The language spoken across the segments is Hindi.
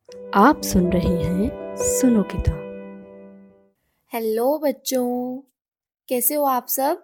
आप सुन रहे हैं सुनो किताब। हेलो बच्चों, कैसे हो आप सब।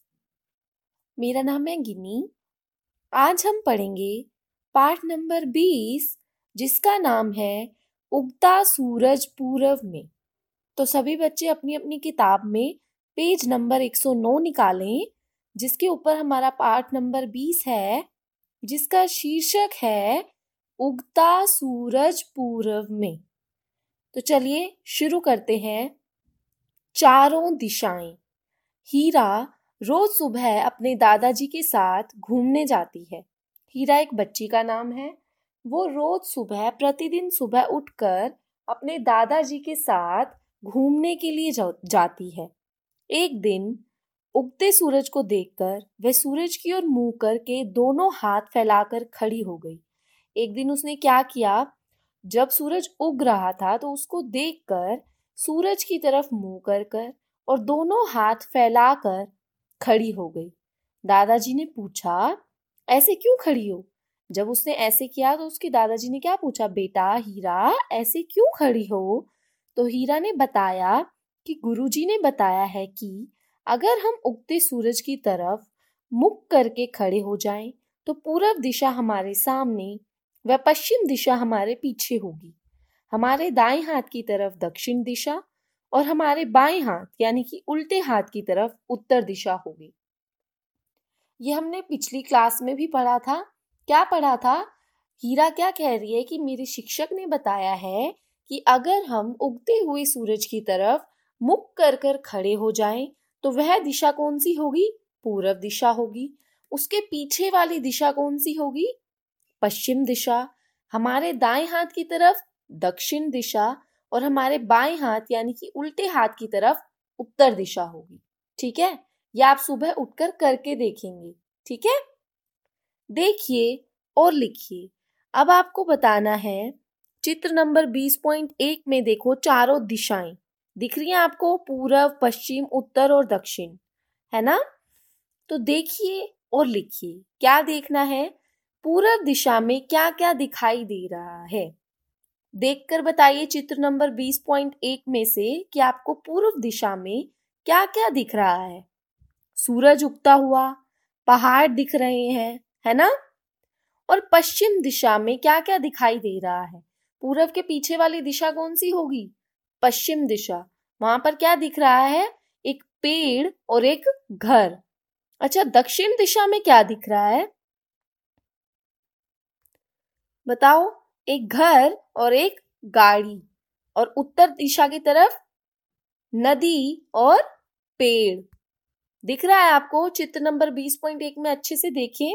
मेरा नाम है गिनी। आज हम पढ़ेंगे पाठ नंबर 20, जिसका नाम है उगता सूरज पूरब में। तो सभी बच्चे अपनी अपनी किताब में पेज नंबर 109 निकालें, जिसके ऊपर हमारा पाठ नंबर 20 है, जिसका शीर्षक है उगता सूरज पूरब में। तो चलिए शुरू करते हैं। चारों दिशाएं। हीरा रोज सुबह अपने दादाजी के साथ घूमने जाती है। हीरा एक बच्ची का नाम है। वो रोज सुबह प्रतिदिन सुबह उठकर अपने दादाजी के साथ घूमने के लिए जाती है। एक दिन उगते सूरज को देखकर वह सूरज की ओर मुंह करके दोनों हाथ फैलाकर खड़ी हो गई। एक दिन उसने क्या किया, जब सूरज उग रहा था तो उसको देखकर सूरज की तरफ मुंह कर और दोनों हाथ फैलाकर खड़ी हो गई। दादाजी ने पूछा, ऐसे क्यों खड़ी हो? जब उसने ऐसे किया तो उसके दादाजी ने क्या पूछा, बेटा हीरा ऐसे क्यों खड़ी हो? तो हीरा ने बताया कि गुरुजी ने बताया है कि अगर हम उगते सूरज की तरफ मुख करके खड़े हो जाएं तो पूरब दिशा हमारे सामने व पश्चिम दिशा हमारे पीछे होगी। हमारे दाएं हाथ की तरफ दक्षिण दिशा और हमारे बाएं हाथ यानी कि उल्टे हाथ की तरफ उत्तर दिशा होगी। ये हमने पिछली क्लास में भी पढ़ा था। क्या पढ़ा था? हीरा क्या कह रही है कि मेरे शिक्षक ने बताया है कि अगर हम उगते हुए सूरज की तरफ मुख कर खड़े हो जाएं तो वह दिशा कौन सी होगी? पूरब दिशा होगी। उसके पीछे वाली दिशा कौन सी होगी? पश्चिम दिशा। हमारे दाएं हाथ की तरफ दक्षिण दिशा और हमारे बाएं हाथ यानी कि उल्टे हाथ की तरफ उत्तर दिशा होगी। ठीक है, यह आप सुबह उठकर करके देखेंगे। ठीक है, देखिए और लिखिए। अब आपको बताना है, चित्र नंबर 20.1 में देखो, चारों दिशाएं दिख रही हैं आपको, पूरब पश्चिम उत्तर और दक्षिण, है ना? तो देखिए और लिखिए। क्या देखना है? पूरब दिशा में क्या क्या दिखाई दे रहा है? देखकर बताइए चित्र नंबर 20.1 में से कि आपको पूर्व दिशा में क्या क्या दिख रहा है। सूरज उगता हुआ, पहाड़ दिख रहे हैं, है ना? और पश्चिम दिशा में क्या क्या दिखाई दे रहा है? पूरब के पीछे वाली दिशा कौन सी होगी? पश्चिम दिशा। वहां पर क्या दिख रहा है? एक पेड़ और एक घर। अच्छा, दक्षिण दिशा में क्या दिख रहा है? बताओ। एक घर और एक गाड़ी। और उत्तर दिशा की तरफ नदी और पेड़ दिख रहा है आपको। चित्र नंबर 20.1 में अच्छे से देखें।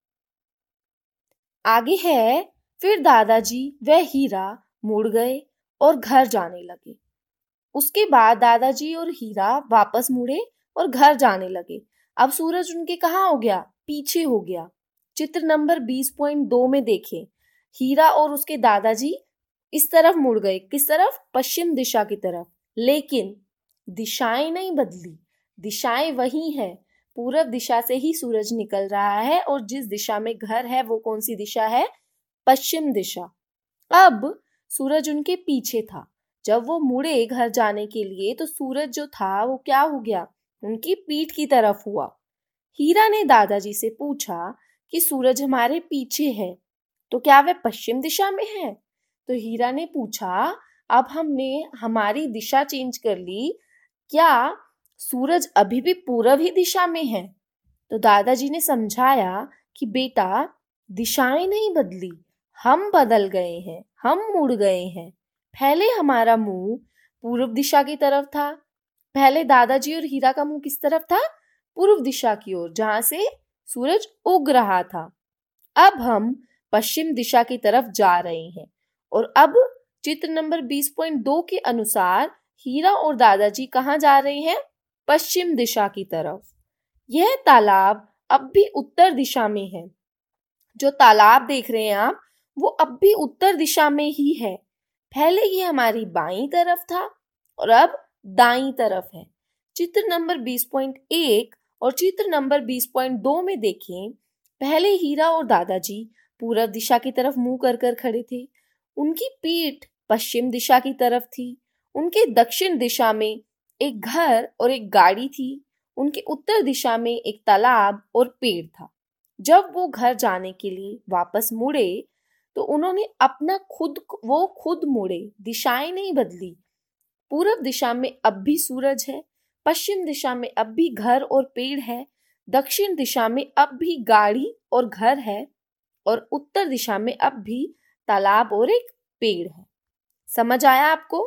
आगे है, फिर दादाजी व हीरा मुड़ गए और घर जाने लगे। उसके बाद दादाजी और हीरा वापस मुड़े और घर जाने लगे। अब सूरज उनके कहाँ हो गया? पीछे हो गया। चित्र नंबर 20.2 में देखें। हीरा और उसके दादाजी इस तरफ मुड़ गए। किस तरफ? पश्चिम दिशा की तरफ। लेकिन दिशाएं नहीं बदली, दिशाएं वही हैं। पूरब दिशा से ही सूरज निकल रहा है और जिस दिशा में घर है वो कौन सी दिशा है? पश्चिम दिशा। अब सूरज उनके पीछे था। जब वो मुड़े घर जाने के लिए तो सूरज जो था वो क्या हो गया? उनकी पीठ की तरफ हुआ। हीरा ने दादाजी से पूछा कि सूरज हमारे पीछे है तो क्या वह पश्चिम दिशा में है? तो हीरा ने पूछा, अब हमने हमारी दिशा चेंज कर ली, क्या सूरज अभी भी पूरब ही दिशा में है? तो दादाजी ने समझाया कि बेटा, दिशाएं नहीं बदली, हम बदल गए हैं, हम मुड़ गए हैं। पहले हमारा मुंह पूर्व दिशा की तरफ था। पहले दादाजी और हीरा का मुंह किस तरफ था? पूर्व दिशा की ओर, जहां से सूरज उग रहा था। अब हम पश्चिम दिशा की तरफ जा रहे हैं। और अब चित्र नंबर 20.2 के अनुसार हीरा और दादाजी कहाँ जा रहे हैं? पश्चिम दिशा की तरफ। यह तालाब अब भी उत्तर दिशा में है। जो तालाब देख रहे हैं आप, वो अब भी उत्तर दिशा में ही है। पहले ये हमारी बाईं तरफ था और अब दाईं तरफ है। चित्र नंबर 20.1 और चित्र नंबर 20.2 में देखें। पहले हीरा और दादाजी पूरब दिशा की तरफ मुंह कर खड़े थे। उनकी पीठ पश्चिम दिशा की तरफ थी। उनके दक्षिण दिशा में एक घर और एक गाड़ी थी। उनके उत्तर दिशा में एक तालाब और पेड़ था। जब वो घर जाने के लिए वापस मुड़े तो उन्होंने वो खुद मुड़े, दिशाएं नहीं बदली। पूरब दिशा में अब भी सूरज है, पश्चिम दिशा में अब भी घर और पेड़ है, दक्षिण दिशा में अब भी गाड़ी और घर है और उत्तर दिशा में अब भी तालाब और एक पेड़ है। समझ आया आपको?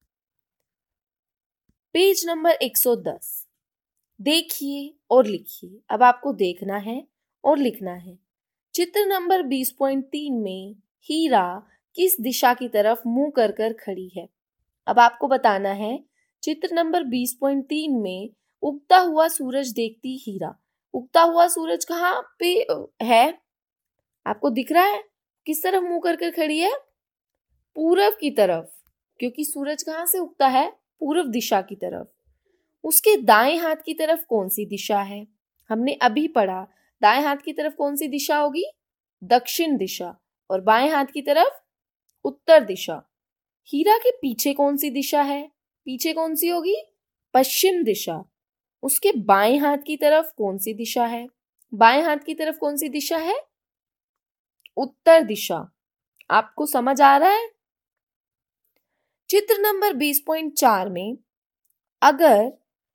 पेज नंबर 110 देखिए और लिखिए। अब आपको देखना है और लिखना है। चित्र नंबर 20.3 में हीरा किस दिशा की तरफ मुंह कर कर खड़ी है? अब आपको बताना है। चित्र नंबर 20.3 में उगता हुआ सूरज देखती हीरा। उगता हुआ सूरज कहाँ पे है? आपको दिख रहा है? किस तरफ मुंह कर कर खड़ी है? पूरब की तरफ, क्योंकि सूरज कहाँ से उगता है? पूर्व दिशा की तरफ। उसके दाएं हाथ की तरफ कौन सी दिशा है? हमने अभी पढ़ा, दाएं हाथ की तरफ कौन सी दिशा होगी? दक्षिण दिशा। और बाएं हाथ की तरफ उत्तर दिशा। हीरा के पीछे कौन सी दिशा है? पीछे कौन सी होगी? पश्चिम दिशा। उसके बाएं हाथ की तरफ कौन सी दिशा है? बाएं हाथ की तरफ कौन सी दिशा है? उत्तर दिशा। आपको समझ आ रहा है? चित्र नंबर 20.4 में अगर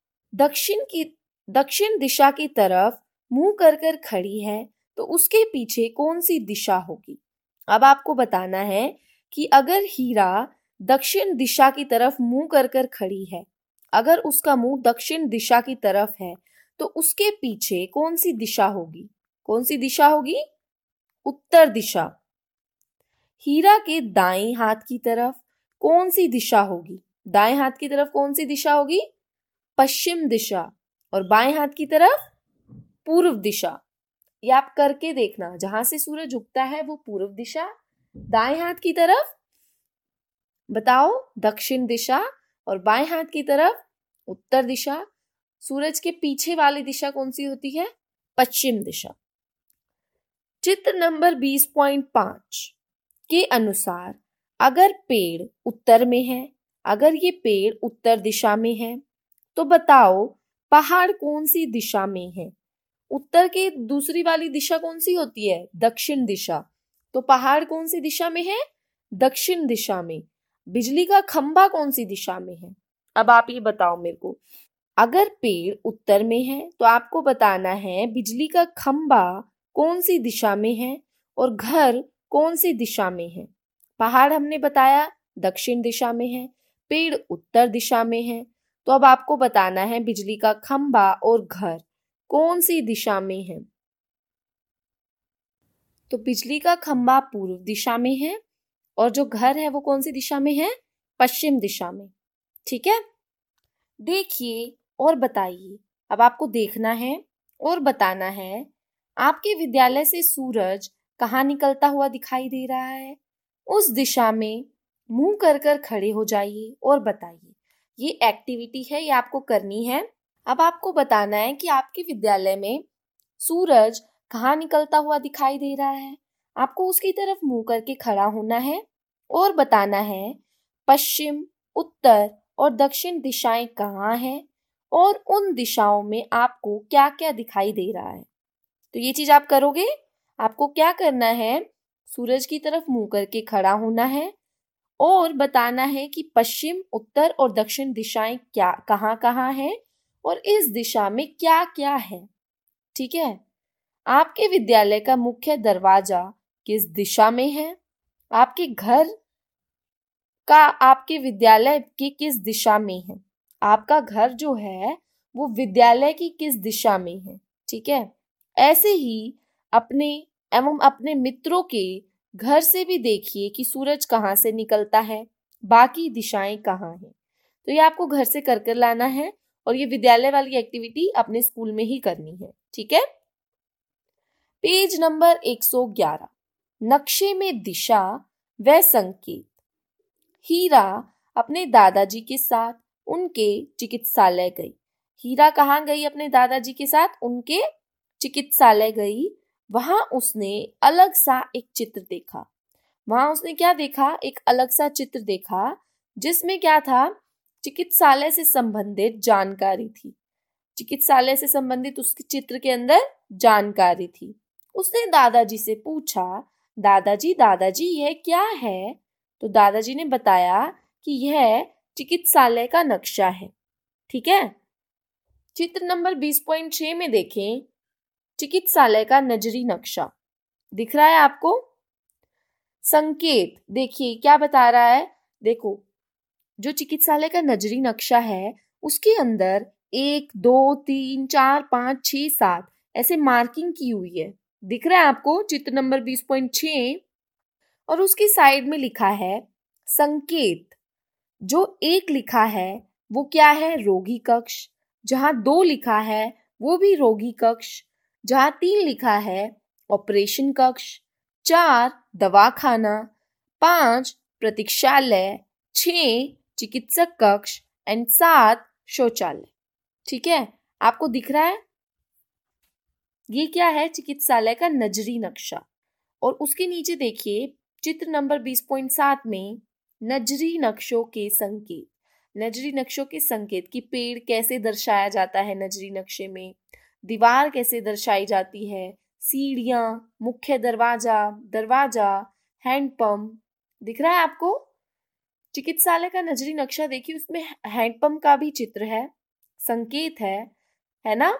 दक्षिण दिशा की तरफ मुंह कर कर खड़ी है तो उसके पीछे कौन सी दिशा होगी? अब आपको बताना है कि अगर हीरा दक्षिण दिशा की तरफ मुंह कर कर खड़ी है, अगर उसका मुंह दक्षिण दिशा की तरफ है तो उसके पीछे कौन सी दिशा होगी? कौन सी दिशा होगी? उत्तर दिशा। हीरा के दाएं हाथ की तरफ कौन सी दिशा होगी? दाएं हाथ की तरफ कौन सी दिशा होगी? पश्चिम दिशा। और बाएं हाथ की तरफ पूर्व दिशा। ये आप करके देखना, जहां से सूरज उगता है वो पूर्व दिशा, दाएं हाथ की तरफ बताओ दक्षिण दिशा और बाएं हाथ की तरफ उत्तर दिशा। सूरज के पीछे वाली दिशा कौन सी होती है? पश्चिम दिशा। चित्र नंबर 20.5 के अनुसार अगर पेड़ उत्तर में है, अगर ये पेड़ उत्तर दिशा में है तो बताओ पहाड़ कौन सी दिशा में है? उत्तर के दूसरी वाली दिशा कौन सी होती है? दक्षिण दिशा। तो पहाड़ कौन सी दिशा में है? दक्षिण दिशा में। बिजली का खंभा कौन सी दिशा में है? अब आप ये बताओ मेरे को। अगर पेड़ उत्तर में है तो आपको बताना है बिजली का खंभा कौन सी दिशा में है और घर कौन सी दिशा में है। पहाड़ हमने बताया दक्षिण दिशा में है, पेड़ उत्तर दिशा में है, तो अब आपको बताना है बिजली का खंभा और घर कौन सी दिशा में है। तो बिजली का खंभा पूर्व दिशा में है और जो घर है वो कौन सी दिशा में है? पश्चिम दिशा में। ठीक है, देखिए और बताइए। अब आपको देखना है और बताना है आपके विद्यालय से सूरज कहाँ निकलता हुआ दिखाई दे रहा है? उस दिशा में मुंह कर कर खड़े हो जाइए और बताइए। ये एक्टिविटी है, ये आपको करनी है। अब आपको बताना है कि आपके विद्यालय में सूरज कहाँ निकलता हुआ दिखाई दे रहा है। आपको उसकी तरफ मुंह करके खड़ा होना है और बताना है पश्चिम, उत्तर और दक्षिण दिशाएं कहाँ हैं और उन दिशाओं में आपको क्या क्या दिखाई दे रहा है। तो ये चीज आप करोगे। आपको क्या करना है? सूरज की तरफ मुंह करके खड़ा होना है और बताना है कि पश्चिम, उत्तर और दक्षिण दिशाएं क्या कहाँ कहाँ हैं और इस दिशा में क्या क्या है। ठीक है, आपके विद्यालय का मुख्य दरवाजा किस दिशा में है? आपके घर का आपके विद्यालय की किस दिशा में है? आपका घर जो है वो विद्यालय की किस दिशा में है? ठीक है, ऐसे ही अपने एवं अपने मित्रों के घर से भी देखिए कि सूरज कहाँ से निकलता है, बाकी दिशाएं कहाँ हैं। तो ये आपको घर से कर कर लाना है और ये विद्यालय वाली एक्टिविटी अपने स्कूल में ही करनी है। ठीक है, पेज नंबर 111 नक्शे में दिशा व संकेत। हीरा अपने दादाजी के साथ उनके चिकित्सालय गई। हीरा कहाँ गई? अपने दादाजी के साथ उनके चिकित्सालय गई। वहां उसने अलग सा एक चित्र देखा। वहां उसने क्या देखा, एक अलग सा चित्र देखा जिसमें क्या था, चिकित्सालय से संबंधित जानकारी थी। चिकित्सालय से संबंधित उसके चित्र के अंदर जानकारी थी। उसने दादाजी से पूछा, दादाजी यह क्या है? तो दादाजी ने बताया कि यह चिकित्सालय का नक्शा है। ठीक है, चित्र नंबर 20.6 में देखें, चिकित्सालय का नजरी नक्शा दिख रहा है आपको। संकेत देखिए क्या बता रहा है। देखो, जो चिकित्सालय का नजरी नक्शा है उसके अंदर 1 2 3 4 5 6 7 ऐसे मार्किंग की हुई है, दिख रहा है आपको चित्र नंबर 20.6। और उसकी साइड में लिखा है संकेत। जो 1 लिखा है वो क्या है, रोगी कक्ष। जहां 2 लिखा है वो भी रोगी कक्ष। जहां 3 लिखा है ऑपरेशन कक्ष, 4 दवाखाना, 5 प्रतीक्षालय, 6 चिकित्सक कक्ष एंड 7 शौचालय। ठीक है, आपको दिख रहा है ये क्या है, चिकित्सालय का नजरी नक्शा। और उसके नीचे देखिए चित्र नंबर 20.7 में नजरी नक्शों के संकेत। नजरी नक्शों के संकेत कि पेड़ कैसे दर्शाया जाता है नजरी नक्शे में, दीवार कैसे दर्शाई जाती है, सीढ़ियां, मुख्य दरवाजा, हैंडपंप। दिख रहा है आपको चिकित्सालय का नजरी नक्शा। देखिए उसमें हैंडपंप का भी चित्र है, संकेत है ना।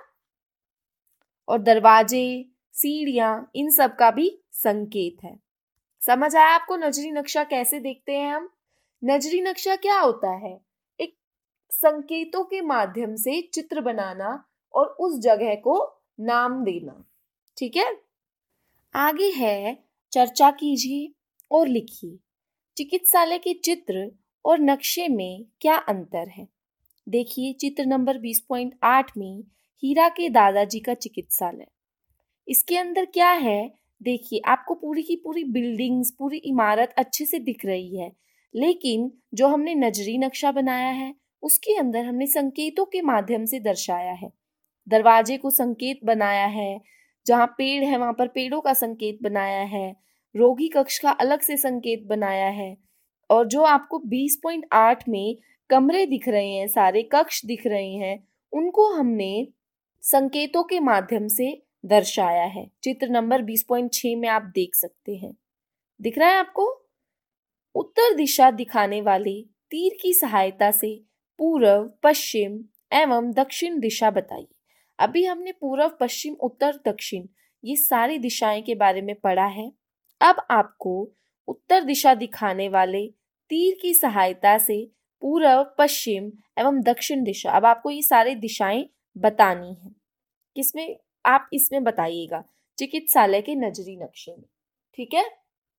और दरवाजे, सीढ़ियां, इन सब का भी संकेत है। समझ आया आपको नजरी नक्शा कैसे देखते हैं हम? नजरी नक्शा क्या होता है, एक संकेतों के माध्यम से चित्र बनाना और उस जगह को नाम देना। ठीक है, आगे है चर्चा कीजिए और लिखिए चिकित्सालय के चित्र और नक्शे में क्या अंतर है। देखिए चित्र नंबर 20.8 में हीरा के दादाजी का चिकित्सालय। इसके अंदर क्या है, देखिए आपको पूरी की पूरी बिल्डिंग्स, पूरी इमारत अच्छे से दिख रही है, लेकिन जो हमने नजरी नक्शा बनाया है उसके अंदर हमने संकेतों के माध्यम से दर्शाया है। दरवाजे को संकेत बनाया है, जहाँ पेड़ है वहां पर पेड़ों का संकेत बनाया है, रोगी कक्ष का अलग से संकेत बनाया है। और जो आपको 20.8 में कमरे दिख रहे हैं, सारे कक्ष दिख रहे हैं, उनको हमने संकेतों के माध्यम से दर्शाया है। चित्र नंबर 20.6 में आप देख सकते हैं, दिख रहा है आपको। उत्तर दिशा दिखाने वाले तीर की सहायता से पूर्व, पश्चिम एवं दक्षिण दिशा बताइए। अभी हमने पूर्व, पश्चिम, उत्तर, दक्षिण ये सारी दिशाएं के बारे में पढ़ा है। अब आपको उत्तर दिशा दिखाने वाले तीर की सहायता से पूर्व, पश्चिम एवं दक्षिण दिशा, अब आपको ये सारी दिशाएं बतानी है। किसमें, आप इसमें बताइएगा चिकित्सालय के नजरी नक्शे में। ठीक है,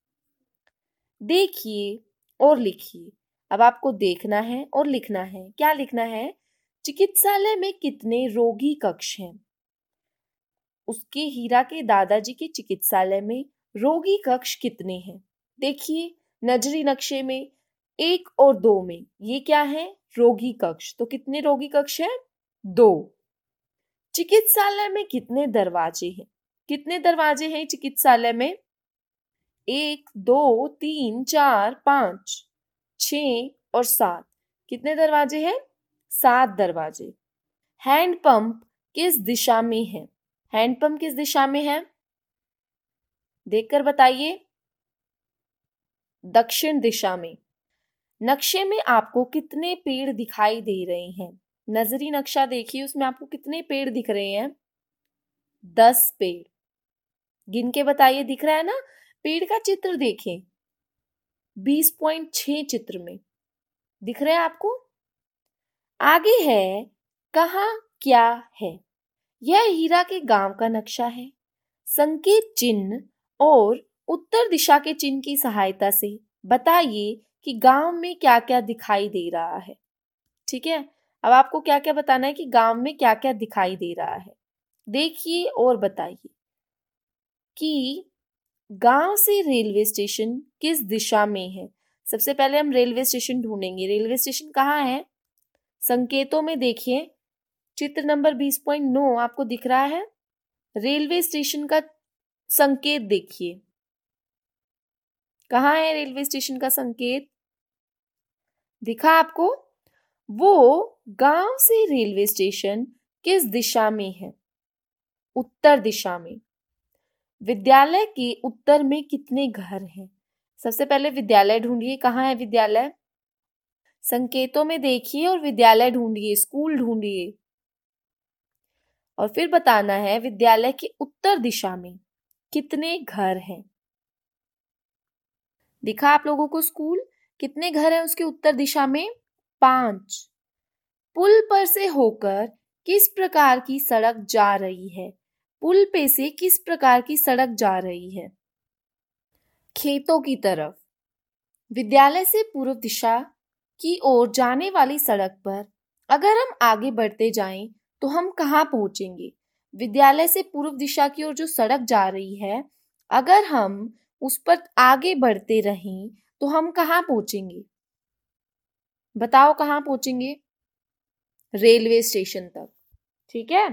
देखिए और लिखिए। अब आपको देखना है और लिखना है। क्या लिखना है, चिकित्सालय में कितने रोगी कक्ष हैं। उसके हीरा के दादाजी के चिकित्सालय में रोगी कक्ष कितने हैं। देखिए नजरी नक्शे में 1 और 2 में ये क्या है, रोगी कक्ष। तो कितने रोगी कक्ष हैं, 2। चिकित्सालय में कितने दरवाजे हैं, कितने दरवाजे हैं चिकित्सालय में, 1 2 3 4 5 6 और 7। कितने दरवाजे हैं, 7 दरवाजे। हैंडपंप किस दिशा में है, हैंडपंप किस दिशा में है, देखकर बताइए, दक्षिण दिशा में। नक्शे में आपको कितने पेड़ दिखाई दे रहे हैं, नजरी नक्शा देखिए उसमें आपको कितने पेड़ दिख रहे हैं, 10 पेड़। गिन के बताइए, दिख रहा है ना। पेड़ का चित्र देखें 20.6 चित्र में दिख रहा है आपको। आगे है कहाँ क्या है। यह हीरा के गांव का नक्शा है। संकेत चिन्ह और उत्तर दिशा के चिन्ह की सहायता से बताइए कि गांव में क्या क्या दिखाई दे रहा है। ठीक है, अब आपको क्या क्या बताना है कि गांव में क्या क्या दिखाई दे रहा है। देखिए और बताइए कि गांव से रेलवे स्टेशन किस दिशा में है। सबसे पहले हम रेलवे स्टेशन ढूंढेंगे। रेलवे स्टेशन कहाँ है, संकेतों में देखिए चित्र नंबर 20.9 आपको दिख रहा है। रेलवे स्टेशन का संकेत देखिए, कहाँ है रेलवे स्टेशन का संकेत? दिखा आपको? वो गांव से रेलवे स्टेशन किस दिशा में है? उत्तर दिशा में। विद्यालय के उत्तर में कितने घर हैं? सबसे पहले विद्यालय ढूंढिए, कहाँ है विद्यालय? संकेतों में देखिए और विद्यालय ढूंढिए, स्कूल ढूंढिए, और फिर बताना है विद्यालय के उत्तर दिशा में कितने घर हैं। दिखा आप लोगों को स्कूल? कितने घर हैं उसके उत्तर दिशा में? 5। पुल पर से होकर किस प्रकार की सड़क जा रही है? पुल पे से किस प्रकार की सड़क जा रही है? खेतों की तरफ। विद्यालय से पूर्व दिशा की ओर जाने वाली सड़क पर अगर हम आगे बढ़ते जाएं तो हम कहाँ पहुंचेंगे? विद्यालय से पूर्व दिशा की ओर जो सड़क जा रही है, अगर हम उस पर आगे बढ़ते रहें तो हम कहाँ पहुंचेंगे? बताओ कहाँ पहुंचेंगे? रेलवे स्टेशन तक। ठीक है?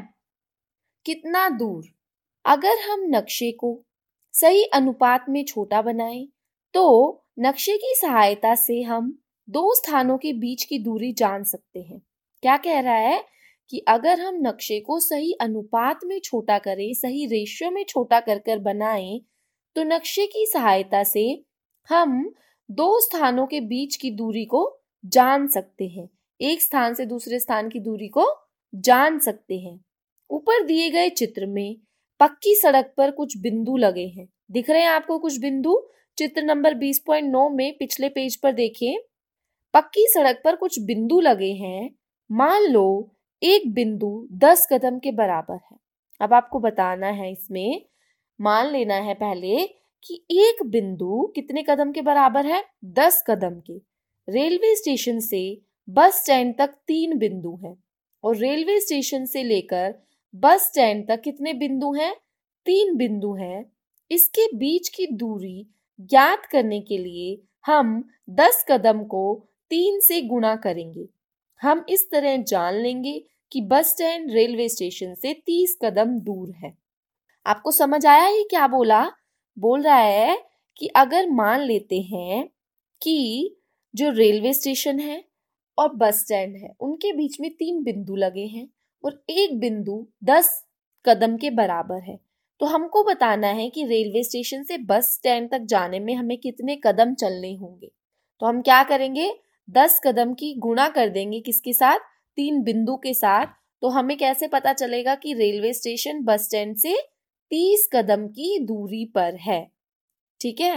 कितना दूर? अगर हम नक्शे को सही अनुपात में छोटा बनाएं तो नक्शे की सहायता से हम 2 स्थानों के बीच की दूरी जान सकते हैं। क्या कह रहा है कि अगर हम नक्शे को सही अनुपात में छोटा करें, सही रेशियो में छोटा कर कर बनाएं, तो नक्शे की सहायता से हम 2 स्थानों के बीच की दूरी को जान सकते हैं। एक स्थान से दूसरे स्थान की दूरी को जान सकते हैं। ऊपर दिए गए चित्र में पक्की सड़क पर कुछ बिंदु लगे हैं। दिख रहे हैं आपको कुछ बिंदु? चित्र नंबर 20.9 में पिछले पेज पर देखिए। पक्की सड़क पर कुछ बिंदु लगे हैं। मान लो एक बिंदु 10 कदम के बराबर है। अब आपको बताना है इसमें, मान लेना है पहले कि एक बिंदु कितने कदम के बराबर है? 10 कदम के। रेलवे स्टेशन से बस स्टैंड तक 3 बिंदु हैं और रेलवे स्टेशन से लेकर बस स्टैंड तक कितने बिंदु हैं? 3 बिंदु हैं। इसके बीच की दूरी ज्ञात करने के लिए हम 10 कदम को 3 से गुणा करेंगे। हम इस तरह जान लेंगे कि बस स्टैंड रेलवे स्टेशन से 30 कदम दूर है। आपको समझ आया ये क्या बोला? बोल रहा है कि अगर मान लेते हैं कि जो रेलवे स्टेशन है और बस स्टैंड है, उनके बीच में 3 बिंदु लगे हैं और एक बिंदु 10 कदम के बराबर है, तो हमको बताना है कि रेलवे स्टेशन से बस स्टैंड तक जाने में हमें कितने कदम चलने होंगे। तो हम क्या करेंगे? 10 कदम की गुणा कर देंगे किसके साथ? 3 बिंदु के साथ। तो हमें कैसे पता चलेगा कि रेलवे स्टेशन बस स्टैंड से 30 कदम की दूरी पर है? ठीक है?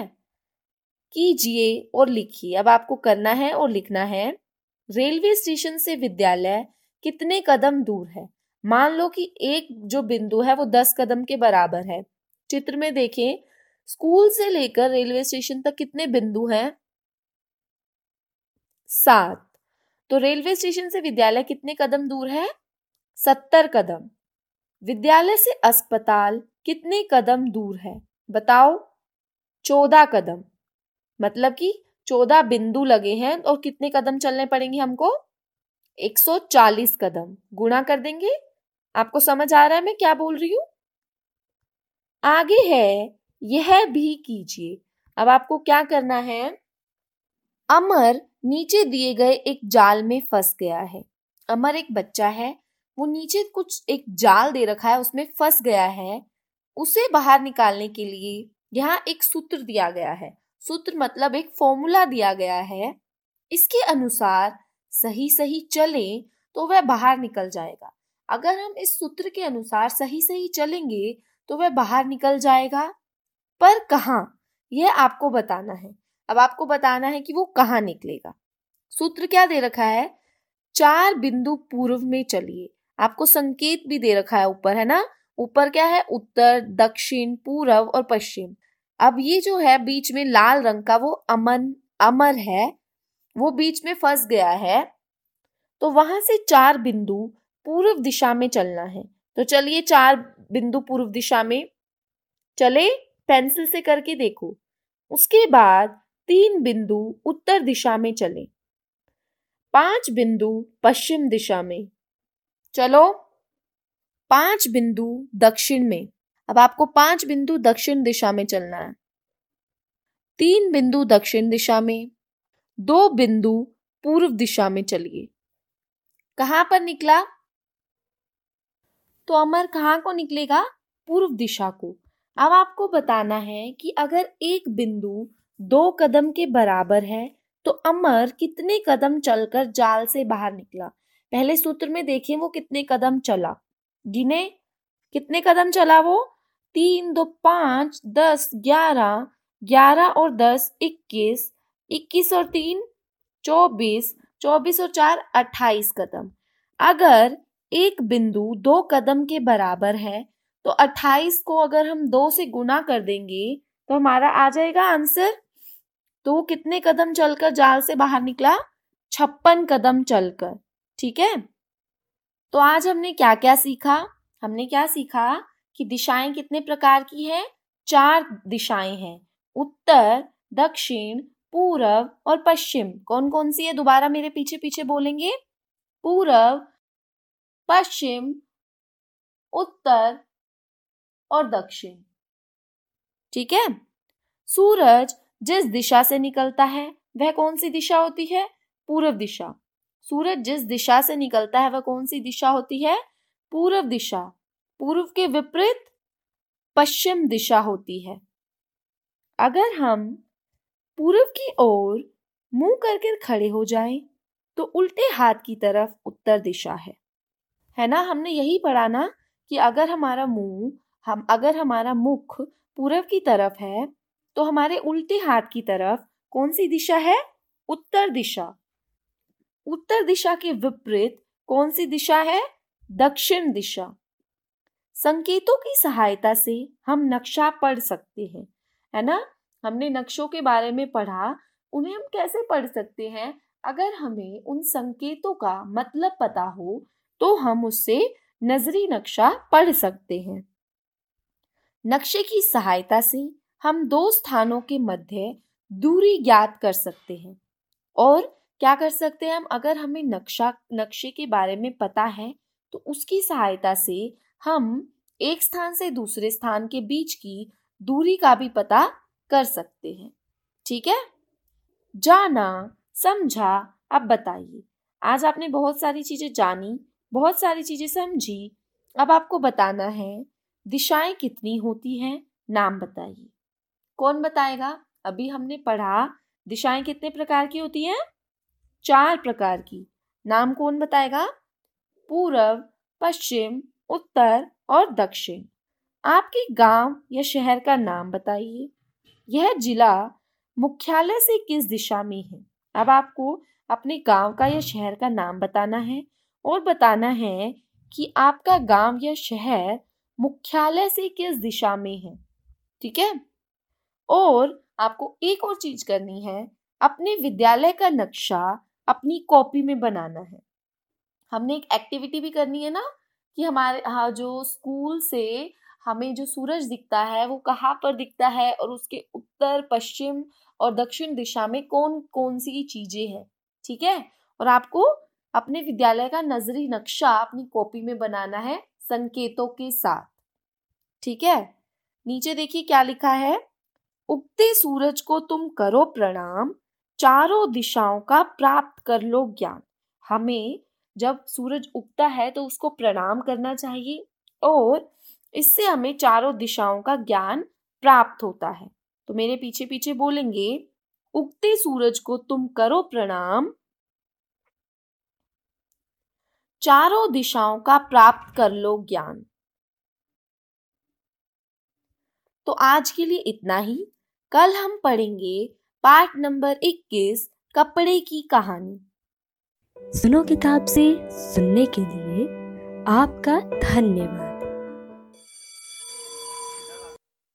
कीजिए और लिखिए। अब आपको करना है और लिखना है, रेलवे स्टेशन से विद्यालय कितने कदम दूर है? मान लो कि एक जो बिंदु है वो 10 कदम के बराबर है। चित्र में देखें, स्कूल से लेकर रेलवे स्टेशन तक कितने बिंदु हैं? 7। तो रेलवे स्टेशन से विद्यालय कितने कदम दूर है? 70 कदम। विद्यालय से अस्पताल कितने कदम दूर है? बताओ। 14 कदम। मतलब कि 14 बिंदु लगे हैं और कितने कदम चलने पड़ेंगे हमको? 140 कदम। गुणा कर देंगे। आपको समझ आ रहा है मैं क्या बोल रही हूं? आगे है, यह भी कीजिए। अब आपको क्या करना है? अमर नीचे दिए गए एक जाल में फंस गया है। अमर एक बच्चा है, वो नीचे कुछ एक जाल दे रखा है, उसमें फंस गया है। उसे बाहर निकालने के लिए यहाँ एक सूत्र दिया गया है। सूत्र मतलब एक फॉर्मूला दिया गया है। इसके अनुसार सही सही चले तो वह बाहर निकल जाएगा। अगर हम इस सूत्र के अनुसार सही सही चलेंगे तो वह बाहर निकल जाएगा, पर कहाँ, यह आपको बताना है। अब आपको बताना है कि वो कहाँ निकलेगा। सूत्र क्या दे रखा है? 4 बिंदु पूर्व में चलिए। आपको संकेत भी दे रखा है ऊपर, है ना? ऊपर क्या है? उत्तर, दक्षिण, पूर्व और पश्चिम। अब ये जो है बीच में लाल रंग का, वो अमर है, वो बीच में फंस गया है। तो वहां से 4 बिंदु पूर्व दिशा में चलना है। तो चलिए 4 बिंदु पूर्व दिशा में चले, पेंसिल से करके देखो। उसके बाद 3 बिंदु उत्तर दिशा में चले, 5 बिंदु पश्चिम दिशा में, चलो 5 बिंदु दक्षिण में। अब आपको 5 बिंदु दक्षिण दिशा में चलना है। 3 बिंदु दक्षिण दिशा में, 2 बिंदु पूर्व दिशा में चलिए। कहाँ पर निकला? तो अमर कहाँ को निकलेगा? पूर्व दिशा को। अब आपको बताना है कि अगर एक बिंदु 2 कदम के बराबर है तो अमर कितने कदम चलकर जाल से बाहर निकला। पहले सूत्र में देखिए वो कितने कदम चला, गिने कितने कदम चला वो? 3, 2, 5, 10, 11, 11 और 10, 21, 21 और 3, 24, 24 और 4, 28 कदम। अगर एक बिंदु 2 कदम के बराबर है तो 28 को अगर हम 2 से गुना कर देंगे तो हमारा आ जाएगा आंसर। तो वो कितने कदम चलकर जाल से बाहर निकला? 56 कदम चलकर। ठीक है, तो आज हमने क्या क्या सीखा? हमने क्या सीखा कि दिशाएं कितने प्रकार की हैं? 4 दिशाएं हैं, उत्तर, दक्षिण, पूरब और पश्चिम। कौन कौन सी है? दोबारा मेरे पीछे पीछे बोलेंगे। पूरब, पश्चिम, उत्तर और दक्षिण। ठीक है, सूरज जिस दिशा से निकलता है वह कौन सी दिशा होती है? पूर्व दिशा। सूरज जिस दिशा से निकलता है वह कौन सी दिशा होती है? पूर्व दिशा। पूर्व के विपरीत पश्चिम दिशा होती है। अगर हम पूर्व की ओर मुंह करके खड़े हो जाएं तो उल्टे हाथ की तरफ उत्तर दिशा है ना? हमने यही पढ़ा ना कि अगर हमारा मुख पूर्व की तरफ है तो हमारे उल्टे हाथ की तरफ कौन सी दिशा है? उत्तर दिशा। उत्तर दिशा के विपरीत कौन सी दिशा है? दक्षिण दिशा। संकेतों की सहायता से हम नक्शा पढ़ सकते हैं, है ना? हमने नक्शों के बारे में पढ़ा, उन्हें हम कैसे पढ़ सकते हैं? अगर हमें उन संकेतों का मतलब पता हो तो हम उससे नजरी नक्शा पढ़ सकते हैं। नक्शे की सहायता से हम 2 स्थानों के मध्य दूरी ज्ञात कर सकते हैं। और क्या कर सकते हैं हम? अगर हमें नक्शे के बारे में पता है तो उसकी सहायता से हम एक स्थान से दूसरे स्थान के बीच की दूरी का भी पता कर सकते हैं। ठीक है, जाना, समझा। अब बताइए, आज आपने बहुत सारी चीजें जानी, बहुत सारी चीजें समझी। अब आपको बताना है दिशाएं कितनी होती हैं, नाम बताइए। कौन बताएगा? अभी हमने पढ़ा दिशाएं कितने प्रकार की होती हैं? 4 प्रकार की। नाम कौन बताएगा? पूरब, पश्चिम, उत्तर और दक्षिण। आपके गांव या शहर का नाम बताइए। यह जिला मुख्यालय से किस दिशा में है? अब आपको अपने गांव का या शहर का नाम बताना है और बताना है कि आपका गांव या शहर मुख्यालय से किस दिशा में है। ठीक है, और आपको एक और चीज करनी है, अपने विद्यालय का नक्शा अपनी कॉपी में बनाना है। हमने एक एक्टिविटी भी करनी है ना कि हमारे जो स्कूल से हमें जो सूरज दिखता है वो कहाँ पर दिखता है और उसके उत्तर, पश्चिम और दक्षिण दिशा में कौन कौन सी चीजें हैं। ठीक है, और आपको अपने विद्यालय का नजरी नक्शा अपनी कॉपी में बनाना है संकेतों के साथ। ठीक है, नीचे देखिए क्या लिखा है। उगते सूरज को तुम करो प्रणाम, चारों दिशाओं का प्राप्त कर लो ज्ञान। हमें जब सूरज उगता है तो उसको प्रणाम करना चाहिए और इससे हमें चारों दिशाओं का ज्ञान प्राप्त होता है। तो मेरे पीछे पीछे बोलेंगे, उगते सूरज को तुम करो प्रणाम, चारों दिशाओं का प्राप्त कर लो ज्ञान। तो आज के लिए इतना ही। कल हम पढ़ेंगे पाठ नंबर 21, कपड़े की कहानी। सुनो किताब से सुनने के लिए आपका धन्यवाद।